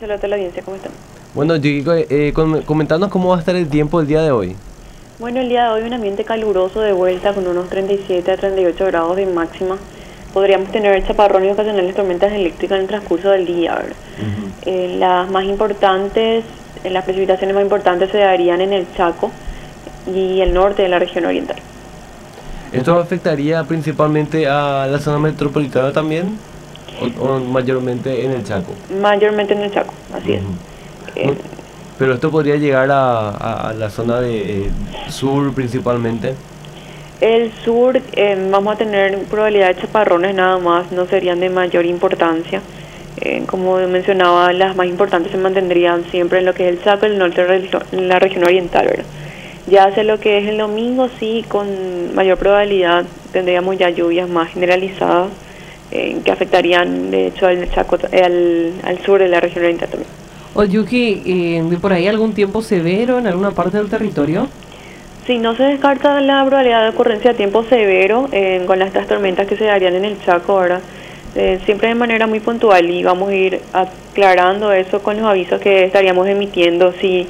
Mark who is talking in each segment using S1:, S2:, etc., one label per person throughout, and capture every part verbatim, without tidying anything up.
S1: saludo a toda la audiencia, ¿cómo están?
S2: Bueno, Yuki, eh, com- comentanos cómo va a estar el tiempo el día de hoy.
S1: Bueno, el día de hoy un ambiente caluroso de vuelta con unos treinta y siete a treinta y ocho grados de máxima. Podríamos tener chaparrones y ocasionales tormentas eléctricas en el transcurso del día, ¿verdad? Uh-huh. eh, las más importantes, eh, las precipitaciones más importantes se darían en el Chaco y el norte de la región oriental.
S2: ¿Esto afectaría principalmente a la zona metropolitana también? ¿O, o mayormente en el Chaco?
S1: Mayormente en el Chaco, así uh-huh. es. Eh,
S2: Pero esto podría llegar a, a, a la zona de eh, sur principalmente.
S1: El sur eh, vamos a tener probabilidad de chaparrones nada más, no serían de mayor importancia. Eh, como mencionaba, las más importantes se mantendrían siempre en lo que es el Chaco y el norte de la región oriental, ¿verdad? Ya hacia lo que es el domingo, sí, con mayor probabilidad tendríamos ya lluvias más generalizadas eh, que afectarían de hecho al Chaco, al, al sur de la región oriental también.
S3: Oyuki, eh, ¿por ahí algún tiempo severo en alguna parte del territorio?
S1: Sí, no se descarta la probabilidad de ocurrencia de tiempo severo eh, con las estas tormentas que se darían en el Chaco ahora, eh, siempre de manera muy puntual, y vamos a ir aclarando eso con los avisos que estaríamos emitiendo si,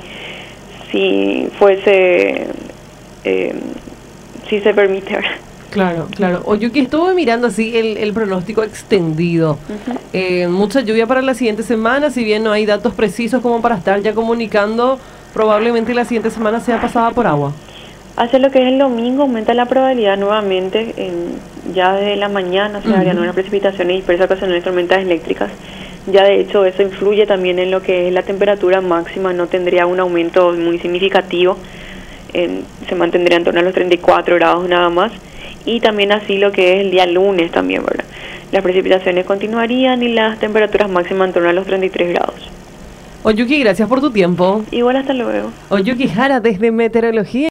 S1: si fuese, eh, si se permite.
S3: Claro, claro. Oyuki, estuve mirando así el, el pronóstico extendido. Uh-huh. eh, mucha lluvia para la siguiente semana, si bien no hay datos precisos como para estar ya comunicando, probablemente la siguiente semana sea pasada por agua. Hacia
S1: lo que es el domingo aumenta la probabilidad nuevamente, en, ya desde la mañana se darían uh-huh. unas precipitaciones dispersas ocasionales tormentas eléctricas. Ya de hecho eso influye también en lo que es la temperatura máxima, no tendría un aumento muy significativo, en, se mantendría en torno a los treinta y cuatro grados nada más. Y también así lo que es el día lunes también, ¿verdad? Las precipitaciones continuarían y las temperaturas máximas en torno a los treinta y tres grados.
S3: Oyuki, gracias por tu tiempo.
S1: Igual, hasta luego.
S3: Oyuki Jara desde Meteorología.